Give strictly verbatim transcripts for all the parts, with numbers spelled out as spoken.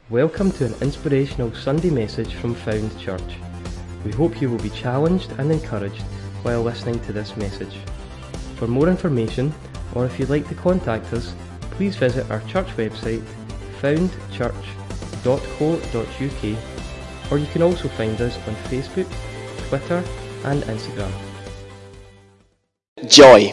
Welcome to an inspirational Sunday message from Found Church. We hope you will be challenged and encouraged while listening to this message. For more information, or if you'd like to contact us, please visit our church website, found church dot co dot u k, or you can also find us on Facebook, Twitter and Instagram. Joy.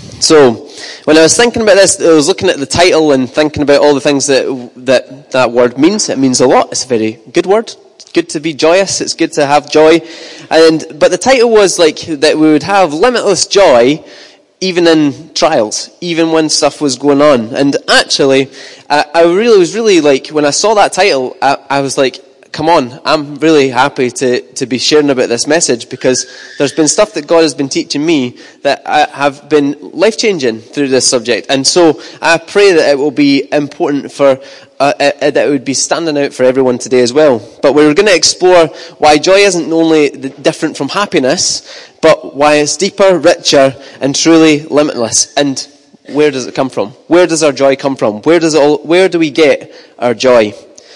So, when I was thinking about this, I was looking at the title and thinking about all the things that that, that word means. It means a lot. It's a very good word. It's good to be joyous. It's good to have joy. And but the title was like that we would have limitless joy even in trials, even when stuff was going on. And actually, I, I really was really like, when I saw that title, I, I was like, come on, I'm really happy to, to be sharing about this message, because there's been stuff that God has been teaching me that I have been life-changing through this subject. And so I pray that it will be important for, uh, uh, that it would be standing out for everyone today as well. But we're going to explore why joy isn't only different from happiness, but why it's deeper, richer, and truly limitless. And where does it come from? Where does our joy come from? Where does it all, where do we get our joy?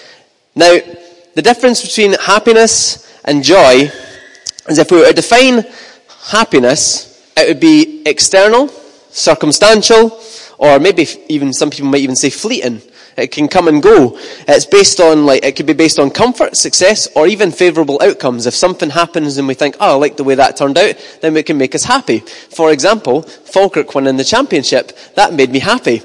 Now, the difference between happiness and joy is, if we were to define happiness, it would be external, circumstantial, or maybe even some people might even say fleeting. It can come and go. It's based on, like, it could be based on comfort, success, or even favourable outcomes. If something happens and we think, oh, I like the way that turned out, then it can make us happy. For example, Falkirk winning the championship. That made me happy.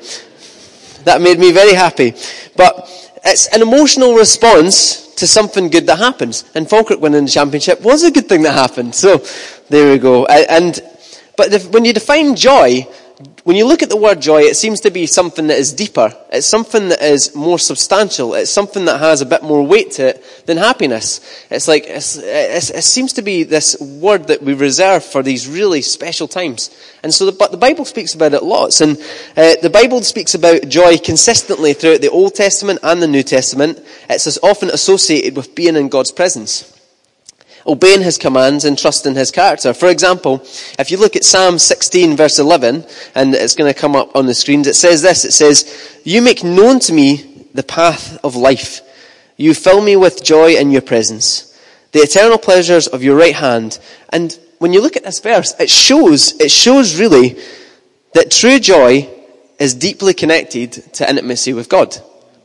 That made me very happy. But it's an emotional response to something good that happens. And Falkirk winning the championship was a good thing that happened. So, there we go. And, but the, when you define joy, when you look at the word joy, it seems to be something that is deeper. It's something that is more substantial. It's something that has a bit more weight to it than happiness. It's like, it's, it's, it seems to be this word that we reserve for these really special times. And so, the, but the Bible speaks about it lots. And uh, the Bible speaks about joy consistently throughout the Old Testament and the New Testament. It's often associated with being in God's presence, obeying his commands and trusting his character. For example, if you look at Psalm sixteen verse eleven, and it's going to come up on the screens, it says this, it says, "You make known to me the path of life. You fill me with joy in your presence, the eternal pleasures of your right hand." And when you look at this verse, it shows, it shows really that true joy is deeply connected to intimacy with God.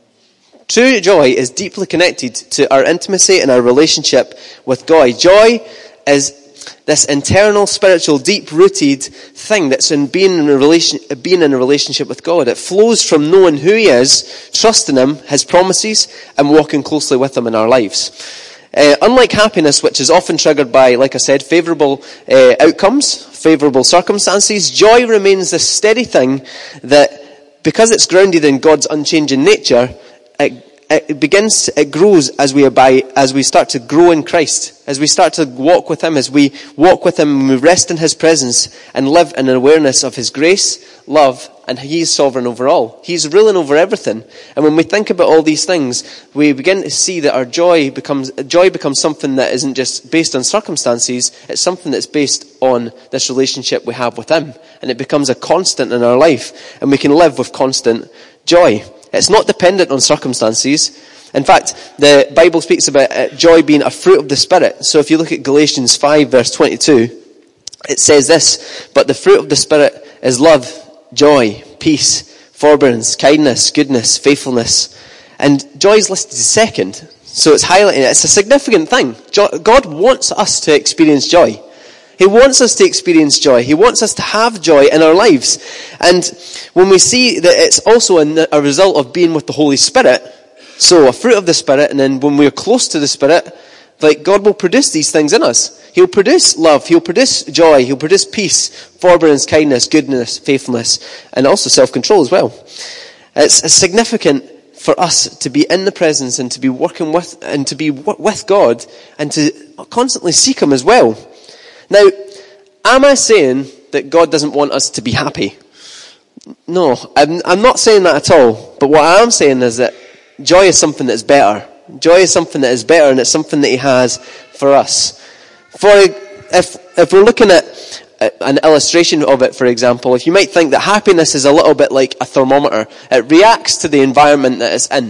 True joy is deeply connected to our intimacy and our relationship with God. Joy is this internal, spiritual, deep-rooted thing that's in being in a relation, being in a relationship with God. It flows from knowing who he is, trusting him, his promises, and walking closely with him in our lives. Uh, unlike happiness, which is often triggered by, like I said, favourable uh, outcomes, favourable circumstances, joy remains this steady thing that, because it's grounded in God's unchanging nature, It, it begins, it grows as we abide, as we start to grow in Christ, as we start to walk with him, as we walk with him and we rest in his presence and live in an awareness of his grace, love, and he is sovereign over all. He's ruling over everything. And when we think about all these things, we begin to see that our joy becomes, joy becomes something that isn't just based on circumstances, it's something that's based on this relationship we have with him. And it becomes a constant in our life, and we can live with constant joy. It's not dependent on circumstances. In fact, the Bible speaks about joy being a fruit of the Spirit. So if you look at Galatians five verse twenty-two, it says this, "But the fruit of the Spirit is love, joy, peace, forbearance, kindness, goodness, faithfulness." And joy is listed second. So it's highlighting it. It's a significant thing. God wants us to experience joy. He wants us to experience joy. He wants us to have joy in our lives. And when we see that it's also a result of being with the Holy Spirit, so a fruit of the Spirit, and then when we're close to the Spirit, like, God will produce these things in us. He'll produce love, he'll produce joy, he'll produce peace, forbearance, kindness, goodness, faithfulness, and also self-control as well. It's significant for us to be in the presence and to be working with, and to be with God, and to constantly seek him as well. Now, am I saying that God doesn't want us to be happy? No, I'm, I'm not saying that at all. But what I am saying is that joy is something that is better. Joy is something that is better, and it's something that he has for us. For if if we're looking at an illustration of it, for example, if you might think that happiness is a little bit like a thermometer. It reacts to the environment that it's in.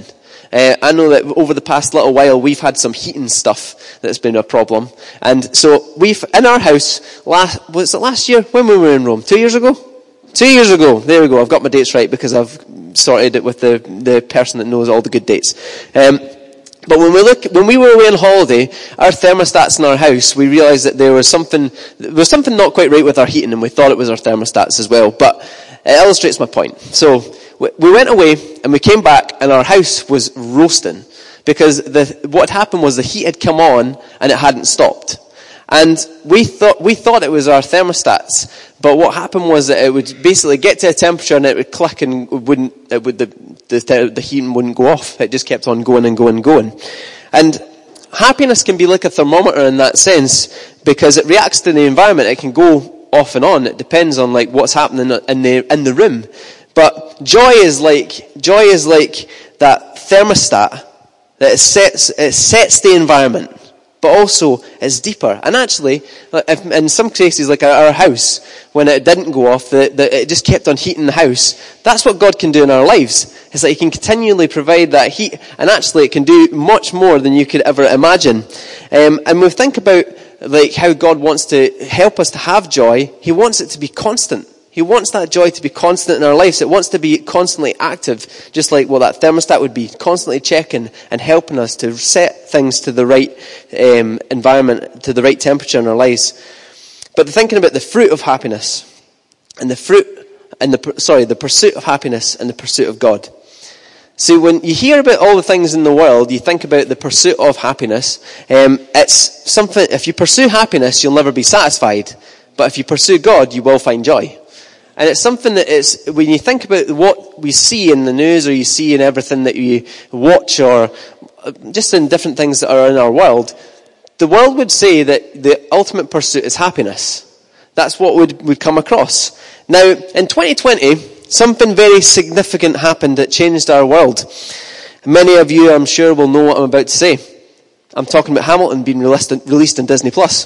Uh, I know that over the past little while we've had some heating stuff that's been a problem. And so we've, in our house, last, was it last year? When we were in Rome? Two years ago? Two years ago. There we go. I've got my dates right because I've sorted it with the, the person that knows all the good dates. Um, But when we look, when we were away on holiday, our thermostats in our house, we realised that there was something, there was something not quite right with our heating, and we thought it was our thermostats as well. But it illustrates my point. So we went away and we came back, and our house was roasting because the, what happened was the heat had come on and it hadn't stopped. And we thought we thought it was our thermostats, but what happened was that it would basically get to a temperature and it would click and it wouldn't it would the the, the heating wouldn't go off. It just kept on going and going and going. And happiness can be like a thermometer in that sense because it reacts to the environment. It can go off and on. It depends on like what's happening in the in the room. But joy is like joy is like that thermostat that it sets it sets the environment. But also, it's deeper. And actually, in some cases, like our house, when it didn't go off, the, the, it just kept on heating the house. That's what God can do in our lives. It's that He can continually provide that heat. And actually, it can do much more than you could ever imagine. Um, and we think about like how God wants to help us to have joy. He wants it to be constant. He wants that joy to be constant in our lives. It wants to be constantly active, just like, well, that thermostat would be constantly checking and helping us to set things to the right um, environment, to the right temperature in our lives. But thinking about the fruit of happiness, and the fruit, and the sorry, the pursuit of happiness and the pursuit of God. See, when you hear about all the things in the world, you think about the pursuit of happiness. Um, it's something. If you pursue happiness, you'll never be satisfied. But if you pursue God, you will find joy. And it's something that is, when you think about what we see in the news or you see in everything that you watch or just in different things that are in our world, the world would say that the ultimate pursuit is happiness. That's what would, would come across. Now, in twenty twenty, something very significant happened that changed our world. Many of you, I'm sure, will know what I'm about to say. I'm talking about Hamilton being released, released on Disney Plus.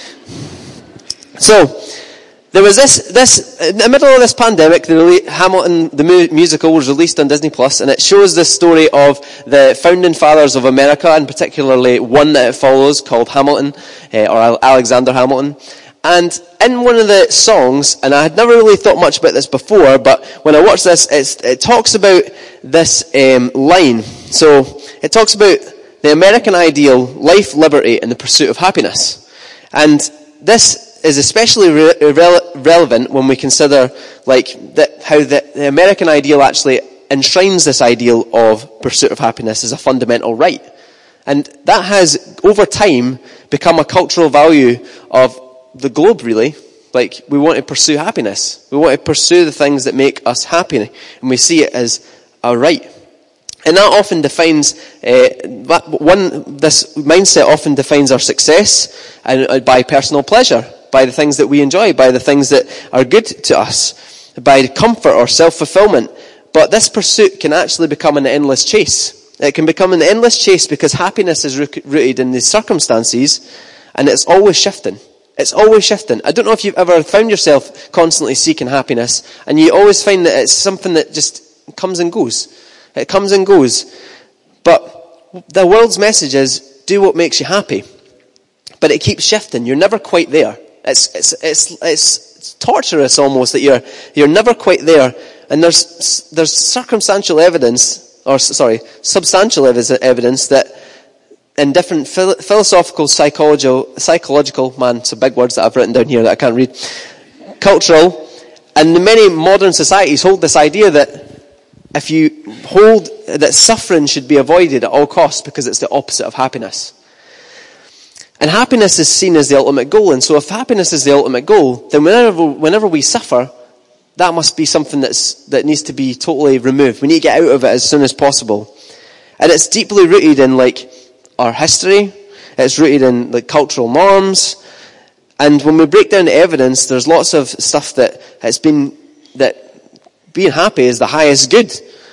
So, there was this, this, in the middle of this pandemic, the Hamilton, the mu- musical was released on Disney Plus, and it shows the story of the founding fathers of America, and particularly one that it follows called Hamilton, uh, or Alexander Hamilton. And in one of the songs, and I had never really thought much about this before, but when I watched this, it's, it talks about this um, line. So, it talks about the American ideal, life, liberty, and the pursuit of happiness. And this is especially re- rele- relevant when we consider like that how the, the American ideal actually enshrines this ideal of pursuit of happiness as a fundamental right. And that has, over time, become a cultural value of the globe, really. Like, we want to pursue happiness. We want to pursue the things that make us happy. And we see it as a right. And that often defines, uh, one, this mindset often defines our success and uh, by personal pleasure, by the things that we enjoy, by the things that are good to us, by comfort or self-fulfillment. But this pursuit can actually become an endless chase. It can become an endless chase because happiness is rooted in these circumstances, and it's always shifting. It's always shifting. I don't know if you've ever found yourself constantly seeking happiness, and you always find that it's something that just comes and goes. It comes and goes. But the world's message is, do what makes you happy. But it keeps shifting. You're never quite there. It's, it's, it's, it's torturous almost that you're, you're never quite there. And there's, there's circumstantial evidence, or sorry, substantial evidence that in different phil- philosophical, psychological, psychological, man, some big words that I've written down here that I can't read, cultural, and many modern societies hold this idea that if you hold, that suffering should be avoided at all costs because it's the opposite of happiness. And happiness is seen as the ultimate goal. And so if happiness is the ultimate goal, then whenever, whenever we suffer, that must be something that's, that needs to be totally removed. We need to get out of it as soon as possible. And it's deeply rooted in like our history. It's rooted in like cultural norms. And when we break down the evidence, there's lots of stuff that has been, that being happy is the highest good.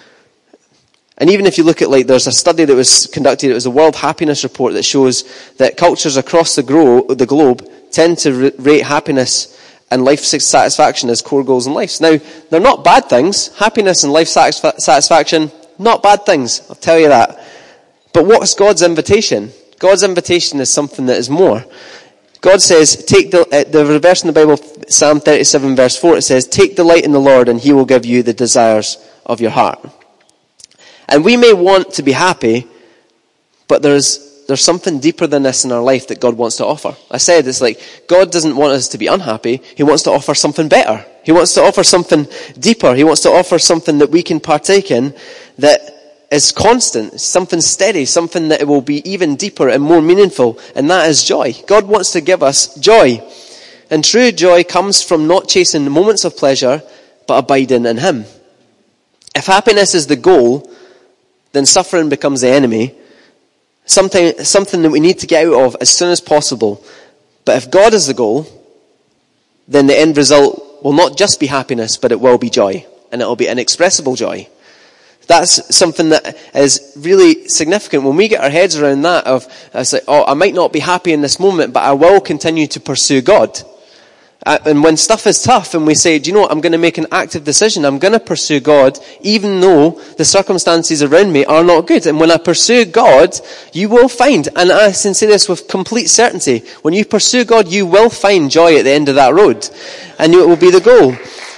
And even if you look at, like, there's a study that was conducted, it was a World Happiness Report that shows that cultures across the, gro- the globe tend to rate happiness and life satisfaction as core goals in life. Now, they're not bad things. Happiness and life satisfa- satisfaction, Not bad things, I'll tell you that. But what's God's invitation? God's invitation is something that is more. God says, take the, uh, the verse in the Bible, Psalm thirty-seven verse four, it says, take delight in the Lord and he will give you the desires of your heart. And we may want to be happy, but there's, there's something deeper than this in our life that God wants to offer. I said, it's like, God doesn't want us to be unhappy, he wants to offer something better. He wants to offer something deeper. He wants to offer something that we can partake in that is constant, something steady, something that will be even deeper and more meaningful, and that is joy. God wants to give us joy. And true joy comes from not chasing moments of pleasure, but abiding in him. If happiness is the goal, then suffering becomes the enemy, something, something that we need to get out of as soon as possible. But if God is the goal, then the end result will not just be happiness, but it will be joy, and it will be inexpressible joy. That's something that is really significant when we get our heads around that of, it's like, oh, I might not be happy in this moment, but I will continue to pursue God. Uh, and when stuff is tough and we say, do you know what, I'm going to make an active decision, I'm going to pursue God, even though the circumstances around me are not good. And when I pursue God, you will find, and I can say this with complete certainty, when you pursue God, you will find joy at the end of that road. And it will be the goal.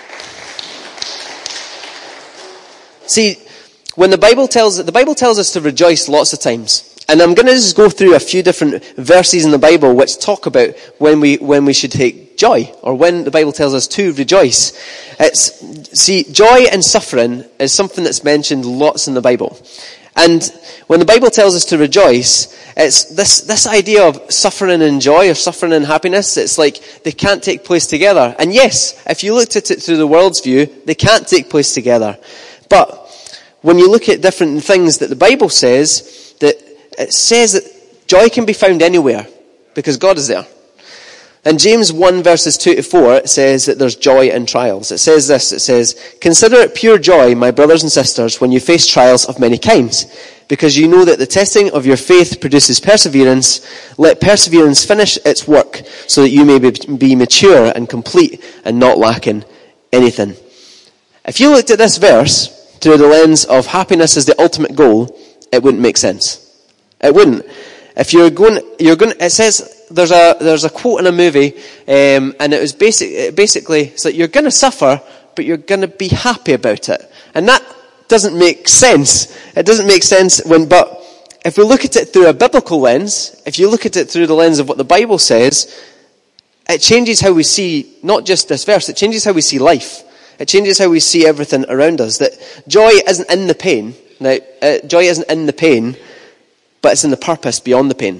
See, when the Bible tells, the Bible tells us to rejoice lots of times. And I'm going to just go through a few different verses in the Bible which talk about when we, when we should take joy, or when the Bible tells us to rejoice. It's, see, joy and suffering is something that's mentioned lots in the Bible. And when the Bible tells us to rejoice, it's this, this idea of suffering and joy, or suffering and happiness, it's like they can't take place together. And yes, if you looked at it through the world's view, they can't take place together. But when you look at different things that the Bible says, that it says that joy can be found anywhere, because God is there. In James one verses two to four, it says that there's joy in trials. It says this, it says, consider it pure joy, my brothers and sisters, when you face trials of many kinds, because you know that the testing of your faith produces perseverance. Let perseverance finish its work, so that you may be mature and complete and not lacking anything. If you looked at this verse through the lens of happiness as the ultimate goal, it wouldn't make sense. It wouldn't. If you're going, you're going. It says there's a there's a quote in a movie, um, and it was basic. Basically, it's like you're going to suffer, but you're going to be happy about it, and that doesn't make sense. It doesn't make sense when. But if we look at it through a biblical lens, if you look at it through the lens of what the Bible says, it changes how we see not just this verse. It changes how we see life. It changes how we see everything around us. That joy isn't in the pain. Now, uh, joy isn't in the pain, but it's in the purpose beyond the pain.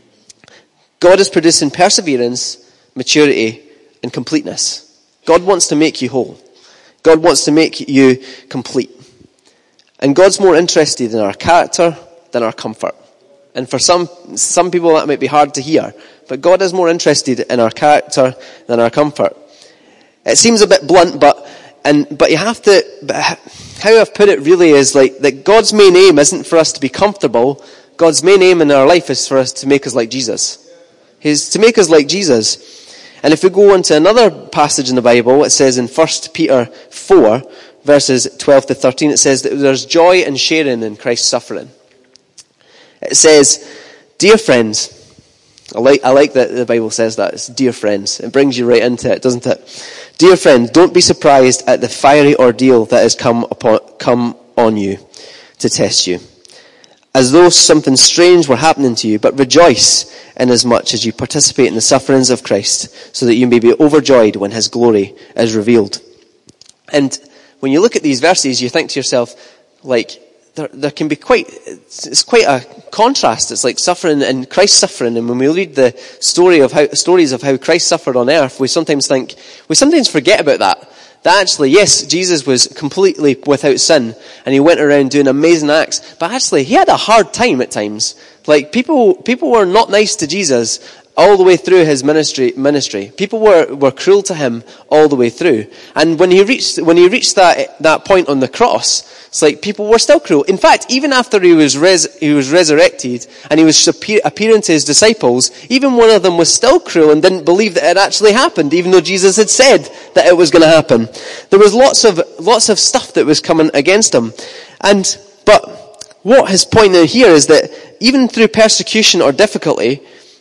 God is producing perseverance, maturity, and completeness. God wants to make you whole. God wants to make you complete. And God's more interested in our character than our comfort. And for some some people that might be hard to hear, but God is more interested in our character than our comfort. It seems a bit blunt, but and but you have to. But how I've put it really is like that God's main aim isn't for us to be comfortable. God's main aim in our life is for us to make us like Jesus. He's to make us like Jesus. And if we go on to another passage in the Bible, it says in First Peter four, verses twelve to thirteen, it says that there's joy in sharing in Christ's suffering. It says, dear friends, I like, I like that the Bible says that, it's dear friends. It brings you right into it, doesn't it? Dear friends, don't be surprised at the fiery ordeal that has come upon, come on you to test you, as though something strange were happening to you, but rejoice inasmuch as you participate in the sufferings of Christ, so that you may be overjoyed when his glory is revealed. And when you look at these verses, you think to yourself, like, there, there can be quite, it's, it's quite a contrast. It's like suffering and Christ suffering. And when we read the story of how, stories of how Christ suffered on earth, we sometimes think, we sometimes forget about that. That actually, yes, Jesus was completely without sin, and he went around doing amazing acts, but actually, he had a hard time at times. Like, people, people were not nice to Jesus all the way through his ministry, ministry. People were, were cruel to him all the way through. And when he reached, when he reached that, that point on the cross, it's like people were still cruel. In fact, even after he was res, he was resurrected and he was appearing to his disciples, even one of them was still cruel and didn't believe that it actually happened, even though Jesus had said that it was going to happen. There was lots of, lots of stuff that was coming against him. And But what his point now here is that even through persecution or difficulty,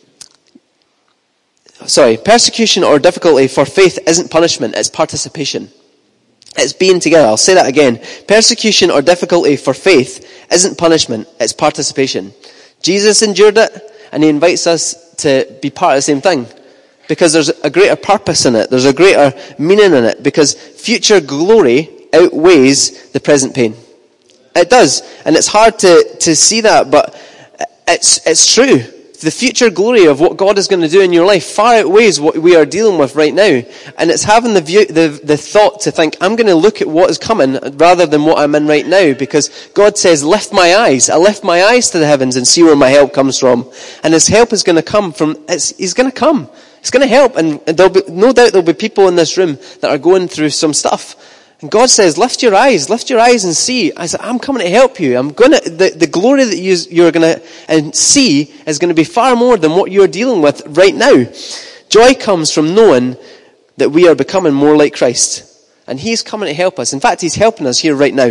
sorry, persecution or difficulty for faith isn't punishment, it's participation. It's being together. I'll say that again. Persecution or difficulty for faith isn't punishment, it's participation. Jesus endured it, and he invites us to be part of the same thing. Because there's a greater purpose in it. There's a greater meaning in it. Because future glory outweighs the present pain. It does. And it's hard to, to see that, but it's, it's true. The future glory of what God is going to do in your life far outweighs what we are dealing with right now. And it's having the view, the, the thought to think, I'm going to look at what is coming rather than what I'm in right now. Because God says, lift my eyes. I lift my eyes to the heavens and see where my help comes from. And his help is going to come from, it's, he's going to come. It's going to help. And there'll be, no doubt there'll be people in this room that are going through some stuff. And God says, lift your eyes, lift your eyes and see. I said, I'm coming to help you. I'm going to, the, the glory that you, you're going to and see is going to be far more than what you're dealing with right now. Joy comes from knowing that we are becoming more like Christ. And he's coming to help us. In fact, he's helping us here right now.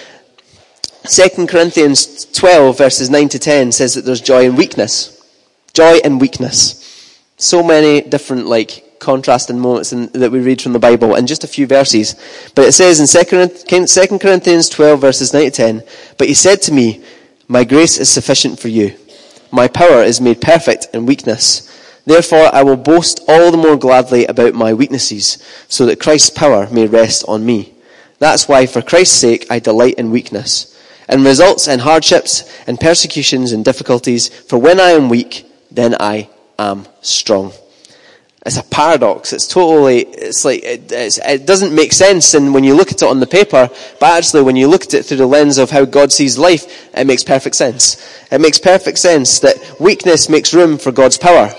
Second Corinthians twelve verses nine to ten says that there's joy in weakness. Joy in weakness. So many different, like, contrasting moments in, that we read from the Bible in just a few verses. But it says in Second Corinthians twelve verses nine to ten, but he said to me, my grace is sufficient for you. My power is made perfect in weakness. Therefore I will boast all the more gladly about my weaknesses, so that Christ's power may rest on me. That's why for Christ's sake I delight in weakness, and results in hardships and persecutions and difficulties, for when I am weak, then I am strong. It's a paradox. It's totally, it's like, it, it's, it doesn't make sense and when you look at it on the paper, but actually when you look at it through the lens of how God sees life, it makes perfect sense. It makes perfect sense that weakness makes room for God's power.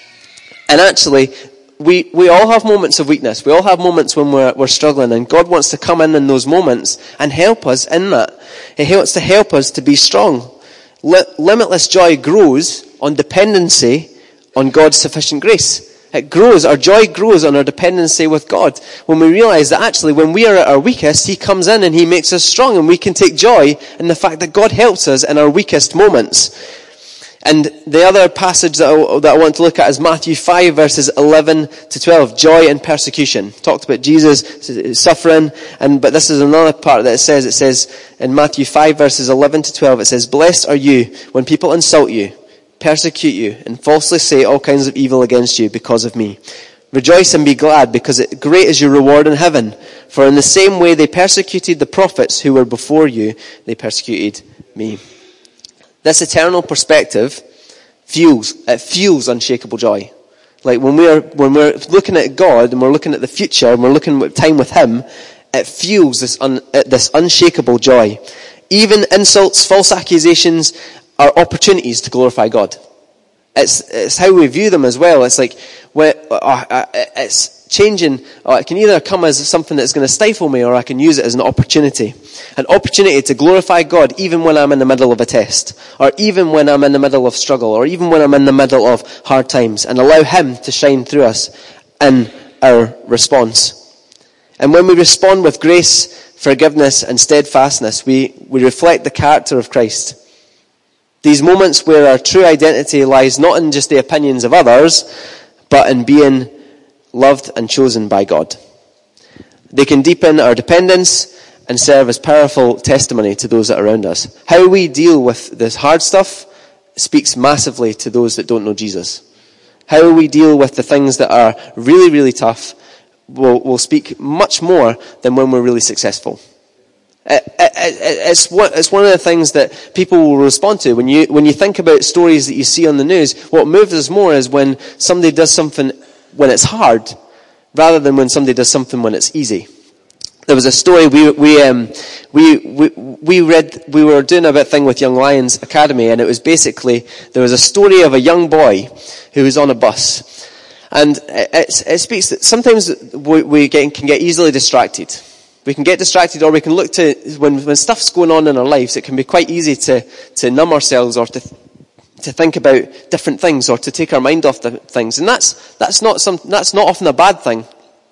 And actually, we, we all have moments of weakness. We all have moments when we're, we're struggling, and God wants to come in in those moments and help us in that. He wants to help us to be strong. Limitless joy grows on dependency on God's sufficient grace. It grows, our joy grows on our dependency with God. When we realize that actually when we are at our weakest, he comes in and he makes us strong, and we can take joy in the fact that God helps us in our weakest moments. And the other passage that I, that I want to look at is Matthew five verses eleven to twelve, joy in persecution. Talked about Jesus suffering, and but this is another part that it says, it says in Matthew five verses eleven to twelve, it says, blessed are you when people insult you, persecute you, and falsely say all kinds of evil against you because of me. Rejoice and be glad, because it, great is your reward in heaven. For in the same way they persecuted the prophets who were before you, they persecuted me. This eternal perspective fuels, it fuels unshakable joy. Like when we're, when we're looking at God and we're looking at the future and we're looking at time with him, it fuels this, un, this unshakable joy. Even insults, false accusations are opportunities to glorify God. It's, it's how we view them as well. It's like, when, uh, it's changing, uh, it can either come as something that's going to stifle me, or I can use it as an opportunity. An opportunity to glorify God even when I'm in the middle of a test, or even when I'm in the middle of struggle, or even when I'm in the middle of hard times, and allow him to shine through us in our response. And when we respond with grace, forgiveness, and steadfastness, we, we reflect the character of Christ. These moments where our true identity lies not in just the opinions of others, but in being loved and chosen by God. They can deepen our dependence and serve as powerful testimony to those that are around us. How we deal with this hard stuff speaks massively to those that don't know Jesus. How we deal with the things that are really, really tough will, will speak much more than when we're really successful. It, it, it's, what, it's one of the things that people will respond to. When you, when you think about stories that you see on the news, what moves us more is when somebody does something when it's hard, rather than when somebody does something when it's easy. There was a story we we um, we we we read. We were doing a bit thing with Young Lions Academy, and it was basically there was a story of a young boy who was on a bus, and it, it speaks that sometimes we, we get, can get easily distracted. We can get distracted, or we can look to when when stuff's going on in our lives. It can be quite easy to to numb ourselves, or to to think about different things, or to take our mind off the things, and that's that's not some that's not often a bad thing.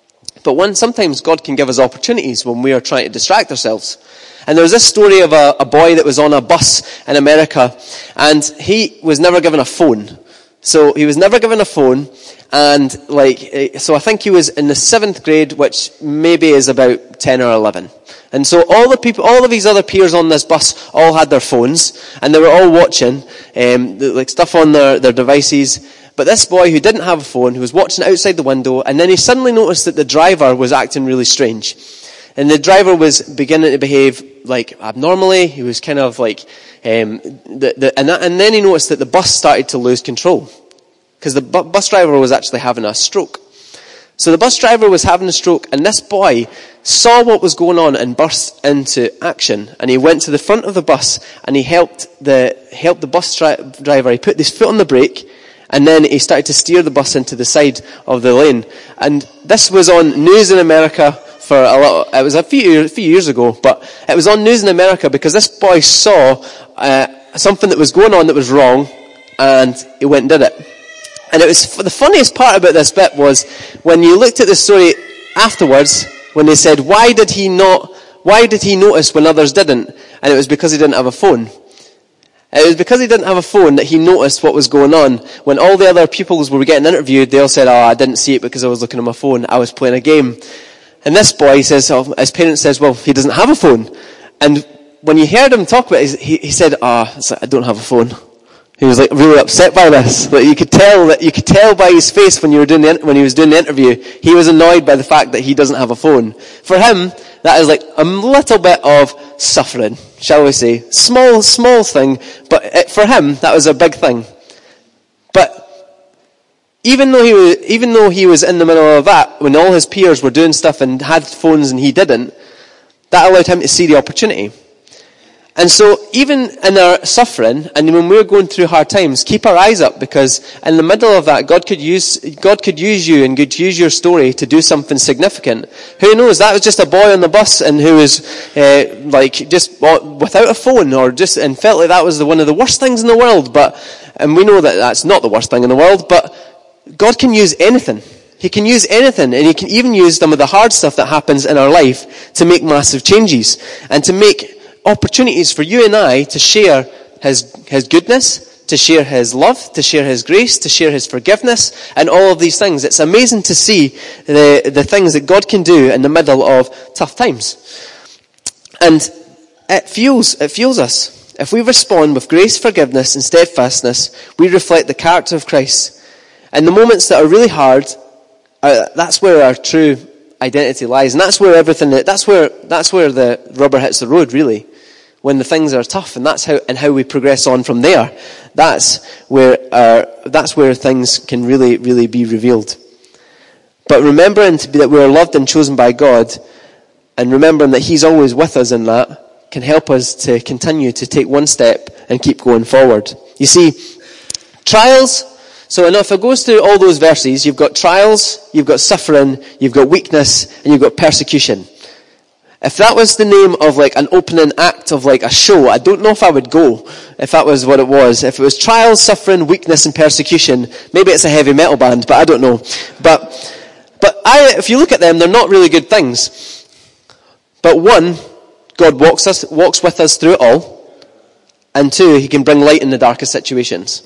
But one, sometimes God can give us opportunities when we are trying to distract ourselves. And there was this story of a, a boy that was on a bus in America, and he was never given a phone. So he was never given a phone, and like, so I think he was in the seventh grade, which maybe is about ten or eleven. And so all the people, all of his other peers on this bus all had their phones, and they were all watching, um, like stuff on their, their devices. But this boy who didn't have a phone, who was watching outside the window, and then he suddenly noticed that the driver was acting really strange. And the driver was beginning to behave like abnormally. He was kind of like, um, the, the, and, that, and then he noticed that the bus started to lose control. Because the bu- bus driver was actually having a stroke. So the bus driver was having a stroke, and this boy saw what was going on and burst into action. And he went to the front of the bus, and he helped the, helped the bus tri- driver. He put his foot on the brake, and then he started to steer the bus into the side of the lane. And this was on News in America for a lot, it was a few, a few years ago, but it was on News in America because this boy saw uh, something that was going on that was wrong, and he went and did it. And it was, the funniest part about this bit was when you looked at the story afterwards, when they said, why did he not, why did he notice when others didn't? And it was because he didn't have a phone. It was because he didn't have a phone that he noticed what was going on. When all the other pupils were getting interviewed, they all said, oh, I didn't see it because I was looking at my phone. I was playing a game. And this boy says, oh, his parents says, well, he doesn't have a phone. And when you heard him talk about it, he, he said, ah, oh, like, I don't have a phone. He was like really upset by this. Like you could tell that you could tell by his face when you were doing the, when he was doing the interview, he was annoyed by the fact that he doesn't have a phone. For him, that is like a little bit of suffering, shall we say? Small, small thing, but it, for him that was a big thing. But even though he was, even though he was in the middle of that, when all his peers were doing stuff and had phones and he didn't, that allowed him to see the opportunity. And so even in our suffering, and when we're going through hard times, keep our eyes up, because in the middle of that, God could use, God could use you and could use your story to do something significant. Who knows? That was just a boy on the bus and who was, uh, like, just without a phone, or just, and felt like that was the, one of the worst things in the world. But, and we know that that's not the worst thing in the world, but God can use anything. He can use anything, and he can even use some of the hard stuff that happens in our life to make massive changes and to make opportunities for you and I to share his his goodness, to share his love, to share his grace, to share his forgiveness, and all of these things. It's amazing to see the the things that God can do in the middle of tough times. And it fuels it fuels us. If we respond with grace, forgiveness, and steadfastness, we reflect the character of Christ. And the moments that are really hard, uh, that's where our true identity lies, and that's where everything that's where that's where the rubber hits the road, really. When the things are tough, and that's how and how we progress on from there. That's where our, that's where things can really, really be revealed. But remembering to be that we are loved and chosen by God, and remembering that He's always with us in that, can help us to continue to take one step and keep going forward. You see, trials. So if it goes through all those verses, you've got trials, you've got suffering, you've got weakness, and you've got persecution. If that was the name of like an opening act of like a show, I don't know if I would go, if that was what it was. If it was trials, suffering, weakness, and persecution, maybe it's a heavy metal band, but I don't know. But, but I, if you look at them, they're not really good things. But one, God walks us, walks with us through it all. And two, He can bring light in the darkest situations.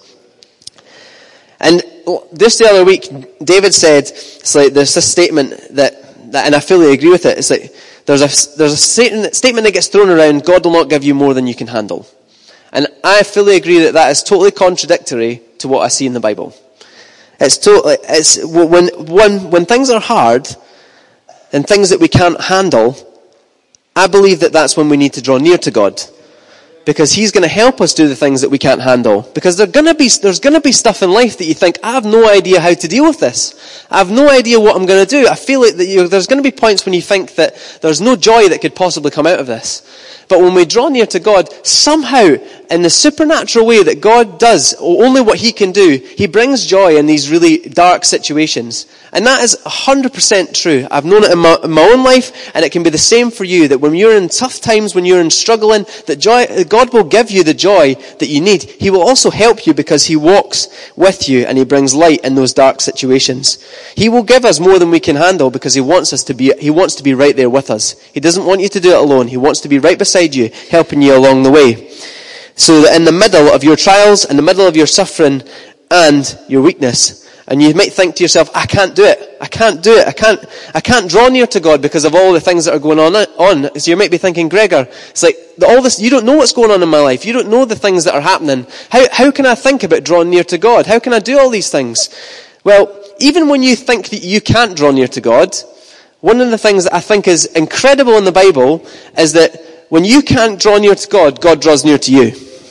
And this the other week, David said, it's like, there's this statement that, that, and I fully agree with it. It's like, there's a, there's a statement, statement that gets thrown around, God will not give you more than you can handle. And I fully agree that that is totally contradictory to what I see in the Bible. It's totally, it's, when, when, when things are hard, and things that we can't handle, I believe that that's when we need to draw near to God. Because He's going to help us do the things that we can't handle. Because there's going to be, there's going to be stuff in life that you think, I have no idea how to deal with this. I have no idea what I'm going to do. I feel like that you, there's going to be points when you think that there's no joy that could possibly come out of this. But when we draw near to God, somehow, in the supernatural way that God does, only what he can do, he brings joy in these really dark situations. And that is one hundred percent true. I've known it in my, in my own life, and it can be the same for you, that when you're in tough times, when you're in struggling, that joy, God will give you the joy that you need. He will also help you because he walks with you and he brings light in those dark situations. He will give us more than we can handle because he wants us to be, he wants to be right there with us. He doesn't want you to do it alone. He wants to be right beside you, helping you along the way. So that in the middle of your trials, in the middle of your suffering and your weakness, and you might think to yourself, I can't do it. I can't do it. I can't, I can't draw near to God because of all the things that are going on. on. So you might be thinking, Gregor, it's like, all this, you don't know what's going on in my life. You don't know the things that are happening. How, how can I think about drawing near to God? How can I do all these things? Well, even when you think that you can't draw near to God, one of the things that I think is incredible in the Bible is that when you can't draw near to God, God draws near to you.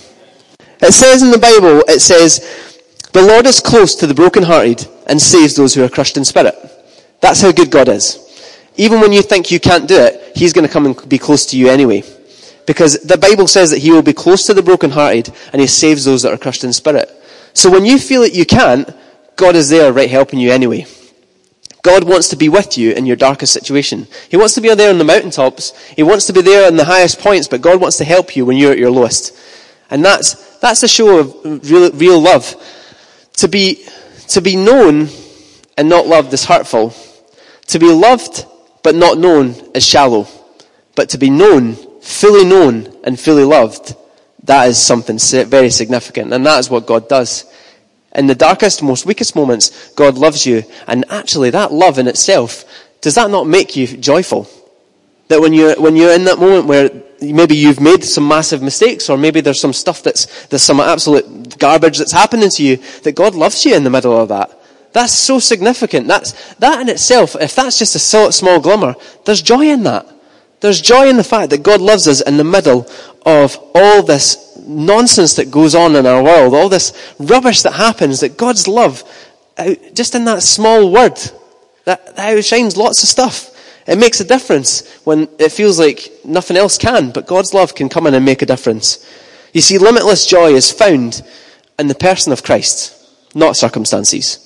It says in the Bible, it says, the Lord is close to the brokenhearted and saves those who are crushed in spirit. That's how good God is. Even when you think you can't do it, he's going to come and be close to you anyway. Because the Bible says that he will be close to the brokenhearted and he saves those that are crushed in spirit. So when you feel that you can't, God is there right helping you anyway. God wants to be with you in your darkest situation. He wants to be there on the mountaintops. He wants to be there on the highest points, but God wants to help you when you're at your lowest. And that's, that's a show of real, real love. To be, to be known and not loved is hurtful. To be loved but not known is shallow. But to be known, fully known and fully loved, that is something very significant. And that is what God does. In the darkest, most weakest moments, God loves you. And actually that love in itself, does that not make you joyful? That when you're, when you're in that moment where maybe you've made some massive mistakes, or maybe there's some stuff that's, there's some absolute garbage that's happening to you, that God loves you in the middle of that. That's so significant. That's, that in itself, if that's just a small glimmer, there's joy in that. There's joy in the fact that God loves us in the middle of all this nonsense that goes on in our world, all this rubbish that happens, that God's love, just in that small word, that, that outshines lots of stuff. It makes a difference when it feels like nothing else can, but God's love can come in and make a difference. You see, limitless joy is found in the person of Christ, not circumstances.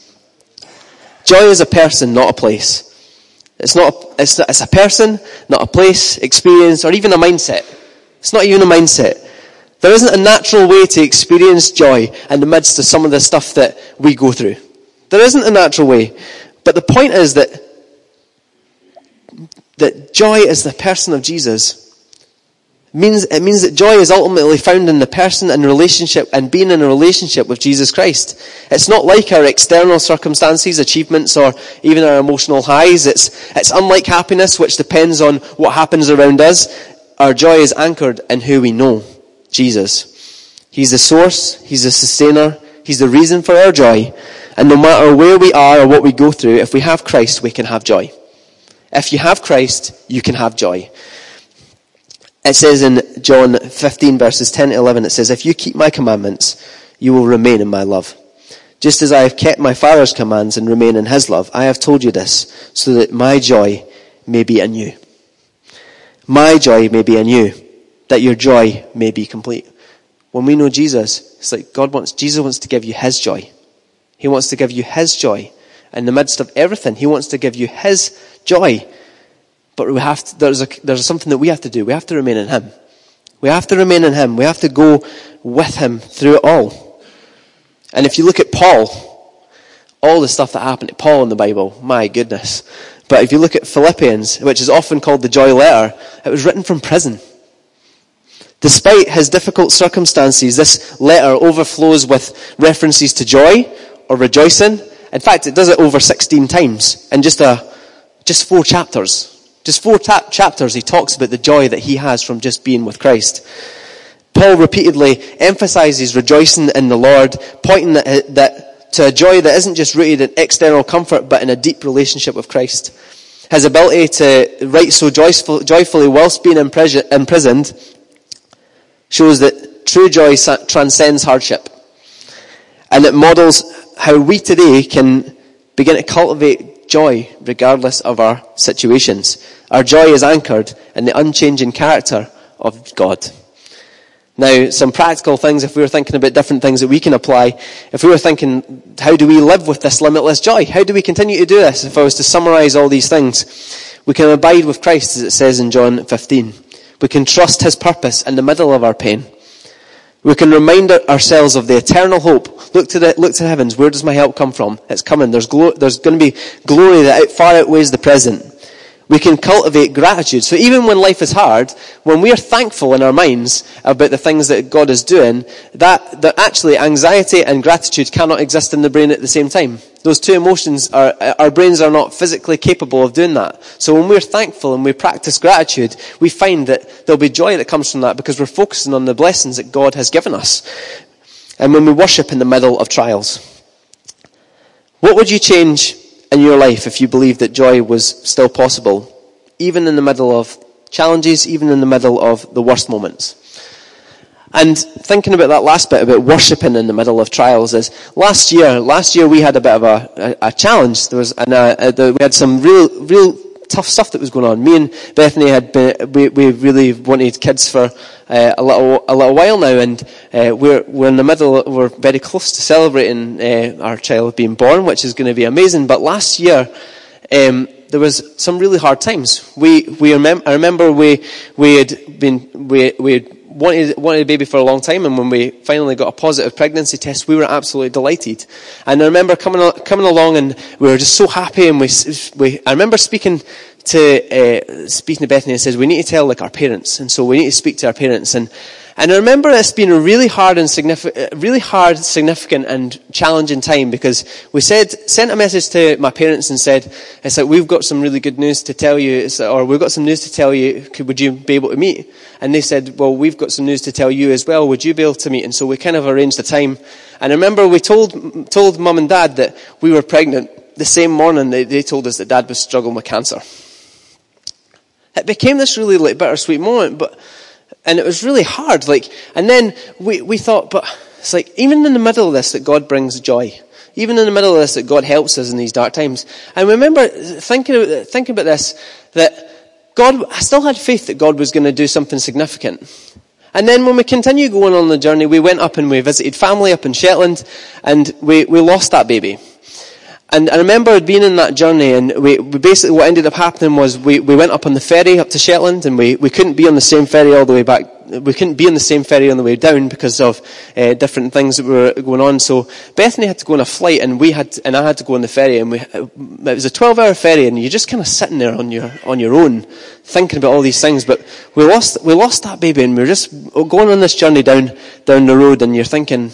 Joy is a person, not a place. It's not. A, it's, it's a person, not a place, experience, or even a mindset. It's not even a mindset. There isn't a natural way to experience joy in the midst of some of the stuff that we go through. There isn't a natural way. But the point is that that joy is the person of Jesus. It means, it means that joy is ultimately found in the person and relationship and being in a relationship with Jesus Christ. It's not like our external circumstances, achievements, or even our emotional highs. It's, it's unlike happiness, which depends on what happens around us. Our joy is anchored in who we know, Jesus. He's the source, he's the sustainer, he's the reason for our joy. And no matter where we are or what we go through, if we have Christ, we can have joy. If you have Christ, you can have joy. It says in John fifteen verses ten to eleven, it says, if you keep my commandments, you will remain in my love. Just as I have kept my Father's commands and remain in his love, I have told you this, so that my joy may be in you. My joy may be in you, that your joy may be complete. When we know Jesus, it's like God wants, Jesus wants to give you his joy. He wants to give you his joy. In the midst of everything, he wants to give you his joy. But we have to, there's a, there's something that we have to do. We have to remain in him. We have to remain in him. We have to go with him through it all. And if you look at Paul, all the stuff that happened to Paul in the Bible, my goodness. But if you look at Philippians, which is often called the joy letter, it was written from prison. Despite his difficult circumstances, this letter overflows with references to joy or rejoicing. In fact, it does it over sixteen times in just a, just four chapters. Just four ta- chapters he talks about the joy that he has from just being with Christ. Paul repeatedly emphasizes rejoicing in the Lord, pointing that, that to a joy that isn't just rooted in external comfort, but in a deep relationship with Christ. His ability to write so joyful, joyfully whilst being imprisoned shows that true joy transcends hardship. And it models how we today can begin to cultivate joy regardless of our situations. Our joy is anchored in the unchanging character of God. Now, some practical things, if we were thinking about different things that we can apply, if we were thinking, how do we live with this limitless joy? How do we continue to do this? If I was to summarize all these things, we can abide with Christ, as it says in John fifteen. We can trust his purpose in the middle of our pain. We can remind ourselves of the eternal hope. Look to the, look to the heavens. Where does my help come from? It's coming. There's, glo- there's going to be glory that out, far outweighs the present. We can cultivate gratitude. So even when life is hard, when we are thankful in our minds about the things that God is doing, that, that actually anxiety and gratitude cannot exist in the brain at the same time. Those two emotions, are, our brains are not physically capable of doing that. So when we're thankful and we practice gratitude, we find that there'll be joy that comes from that because we're focusing on the blessings that God has given us. And when we worship in the middle of trials. What would you change in your life if you believed that joy was still possible, even in the middle of challenges, even in the middle of the worst moments? And thinking about that last bit about worshipping in the middle of trials is last year. Last year we had a bit of a, a, a challenge. There was an, a, a, we had some real, real tough stuff that was going on. Me and Bethany had been, we, we really wanted kids for uh, a little a little while now, and uh, we're we're in the middle. We're very close to celebrating uh, our child being born, which is going to be amazing. But last year, um, there was some really hard times. We we remember. I remember we we had been we we had wanted wanted a baby for a long time, and when we finally got a positive pregnancy test, we were absolutely delighted. And I remember coming coming along, and we were just so happy. And we we I remember speaking to uh, speaking to Bethany and says we need to tell like our parents, and so we need to speak to our parents. And and I remember it's been a really hard and significant, really hard, significant, and challenging time because we said sent a message to my parents and said it's like we've got some really good news to tell you, it's, or we've got some news to tell you. Could, would you be able to meet? And they said, well, we've got some news to tell you as well. Would you be able to meet? And so we kind of arranged the time. And I remember we told told Mum and Dad that we were pregnant. The same morning they, they told us that Dad was struggling with cancer. It became this really like bittersweet moment, but and it was really hard. Like, and then we we thought, but it's like even in the middle of this, that God brings joy. Even in the middle of this, that God helps us in these dark times. And remember thinking about, thinking about this, that God, I still had faith that God was going to do something significant. And then when we continued going on the journey, we went up and we visited family up in Shetland, and we, we lost that baby. And I remember being in that journey, and we, we basically, what ended up happening was we, we went up on the ferry up to Shetland, and we, we couldn't be on the same ferry all the way back. We couldn't be on the same ferry on the way down because of uh, different things that were going on. So Bethany had to go on a flight, and we had, to, and I had to go on the ferry, and we, it was a twelve-hour ferry, and you're just kind of sitting there on your on your own, thinking about all these things. But we lost we lost that baby, and we were just going on this journey down down the road, and you're thinking,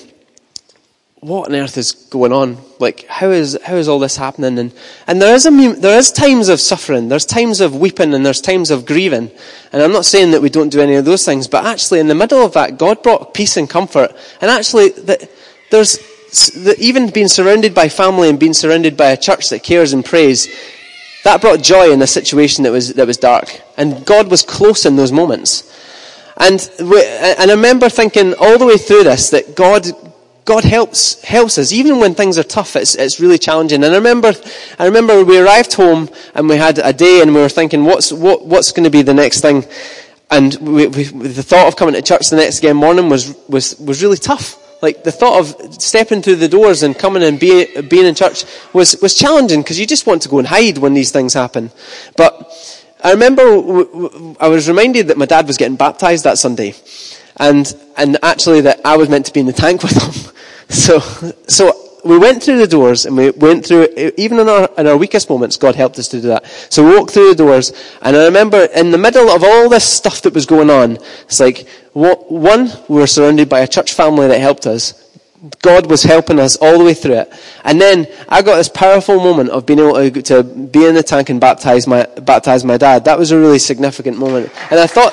what on earth is going on? Like, how is how is all this happening? And and there is a there is times of suffering, there's times of weeping, and there's times of grieving. And I'm not saying that we don't do any of those things, but actually in the middle of that, God brought peace and comfort. And actually, that there's that even being surrounded by family and being surrounded by a church that cares and prays, that brought joy in a situation that was that was dark. And God was close in those moments. And we, and I remember thinking all the way through this that God. God helps helps us even when things are tough. It's it's really challenging. And I remember I remember we arrived home and we had a day and we were thinking, what's what what's going to be the next thing? And we, we, the thought of coming to church the next again morning was was was really tough. Like the thought of stepping through the doors and coming and being being in church was was challenging because you just want to go and hide when these things happen. But I remember I was reminded that my dad was getting baptized that Sunday. And and actually that I was meant to be in the tank with him. So so we went through the doors and we went through, even in our in our weakest moments, God helped us to do that. So we walked through the doors, and I remember in the middle of all this stuff that was going on, it's like, one, we were surrounded by a church family that helped us. God was helping us all the way through it. And then I got this powerful moment of being able to, to be in the tank and baptize my baptize my dad. That was a really significant moment. And I thought...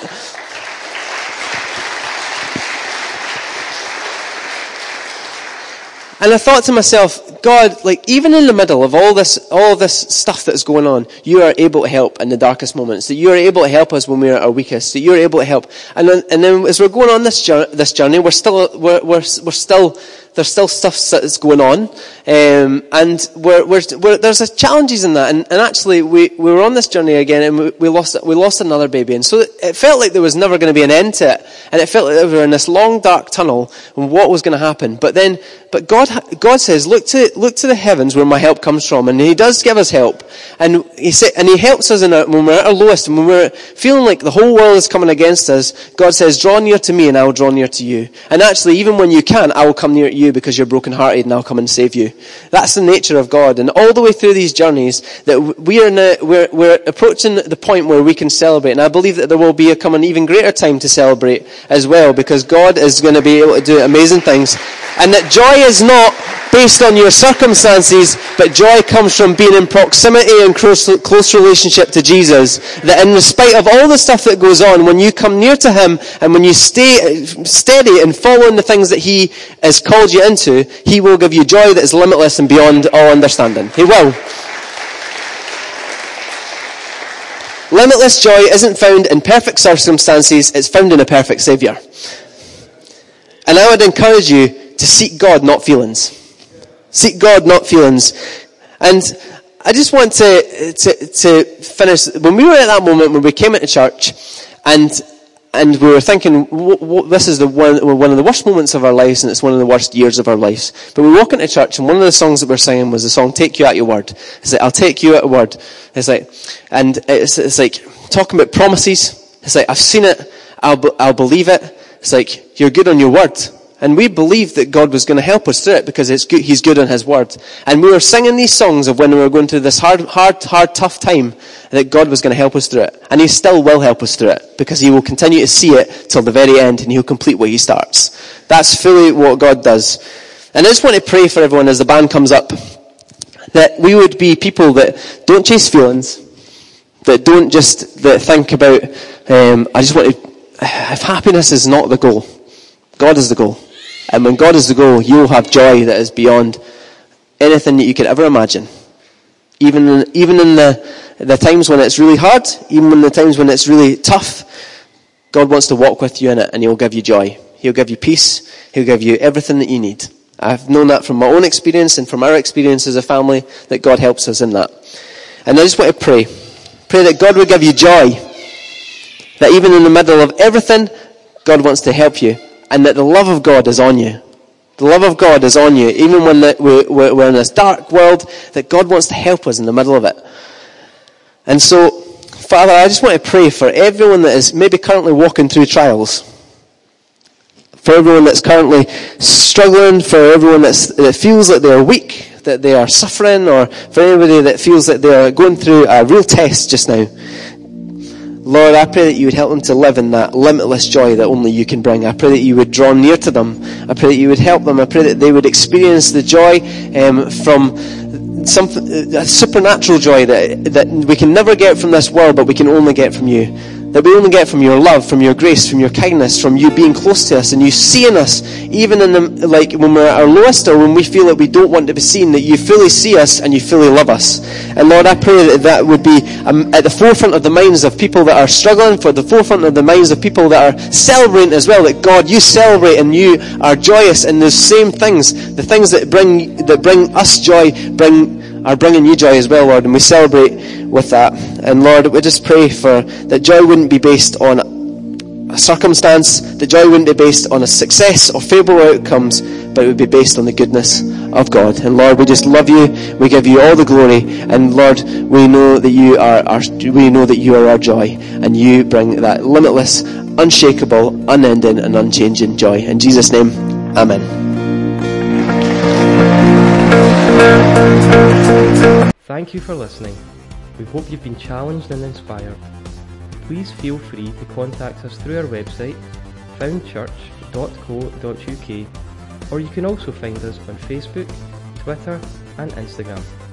And I thought to myself, God, like even in the middle of all this, all of this stuff that's going on, you are able to help in the darkest moments. That you are able to help us when we are at our weakest. That you are able to help. And then, and then as we're going on this journey, this journey, we're still, we're, we're, we're still there's still stuff that's going on, um, and we're, we're, we're, there's a challenges in that. And, and actually, we, we were on this journey again, and we, we lost we lost another baby, and so it, it felt like there was never going to be an end to it, and it felt like we were in this long dark tunnel, and what was going to happen. But then, but God God says, look to look to the heavens where my help comes from, and He does give us help, and He sa- and He helps us in our, when we're at our lowest, and when we're feeling like the whole world is coming against us. God says, draw near to me, and I will draw near to you. And actually, even when you can't, I will come near to you because you're brokenhearted, and I'll come and save you. That's the nature of God. And all the way through these journeys, that we are in a, we're, we're approaching the point where we can celebrate. And I believe that there will be a, come an even greater time to celebrate as well, because God is going to be able to do amazing things. And that joy is not based on your circumstances, but joy comes from being in proximity and close, close relationship to Jesus. That in spite of all the stuff that goes on, when you come near to Him and when you stay steady and following the things that He has called you into, He will give you joy that is limitless and beyond all understanding. He will. Limitless joy isn't found in perfect circumstances, it's found in a perfect Saviour. And I would encourage you to seek God, not feelings. Seek God, not feelings. And I just want to, to, to finish. When we were at that moment, when we came into church, and and we were thinking, w- w- this is the one, one of the worst moments of our lives, and it's one of the worst years of our lives. But we walk into church, and one of the songs that we're singing was the song, Take You at Your Word. It's like, I'll take you at your word. It's like, and it's, it's like, talking about promises. It's like, I've seen it, I'll, I'll believe it. It's like, you're good on your word. And we believed that God was going to help us through it because it's good, He's good on His word. And we were singing these songs of when we were going through this hard, hard, hard, tough time, that God was going to help us through it. And He still will help us through it because He will continue to see it till the very end, and He'll complete what He starts. That's fully what God does. And I just want to pray for everyone as the band comes up, that we would be people that don't chase feelings, that don't just that think about, um, I just want to, if happiness is not the goal, God is the goal. And when God is the goal, you will have joy that is beyond anything that you could ever imagine. Even in, even in the, the times when it's really hard, even in the times when it's really tough, God wants to walk with you in it, and He'll give you joy. He'll give you peace. He'll give you everything that you need. I've known that from my own experience and from our experience as a family, that God helps us in that. And I just want to pray. Pray that God will give you joy. That even in the middle of everything, God wants to help you. And that the love of God is on you. The love of God is on you. Even when the, we're, we're in this dark world, that God wants to help us in the middle of it. And so, Father, I just want to pray for everyone that is maybe currently walking through trials. For everyone that's currently struggling, for everyone that's, that feels like they're weak, that they are suffering, or for anybody that feels that they're going through a real test just now. Lord, I pray that you would help them to live in that limitless joy that only you can bring. I pray that you would draw near to them. I pray that you would help them. I pray that they would experience the joy um, from some a supernatural joy that that we can never get from this world, but we can only get from you. That we only get from your love, from your grace, from your kindness, from you being close to us and you seeing us, even in the, like when we're at our lowest or when we feel that we don't want to be seen, that you fully see us and you fully love us. And Lord, I pray that that would be um, at the forefront of the minds of people that are struggling, for the forefront of the minds of people that are celebrating as well. That God, you celebrate and you are joyous in those same things, the things that bring that bring us joy, bring. are bringing you joy as well, Lord, and we celebrate with that. And Lord, we just pray for that joy wouldn't be based on a circumstance, that joy wouldn't be based on a success or favourable outcomes, but it would be based on the goodness of God. And Lord, we just love you, we give you all the glory, and Lord, we know that you are our, we know that you are our joy, and you bring that limitless, unshakable, unending, and unchanging joy. In Jesus' name, amen. Thank you for listening. We hope you've been challenged and inspired. Please feel free to contact us through our website, found church dot co dot uk, or you can also find us on Facebook, Twitter and Instagram.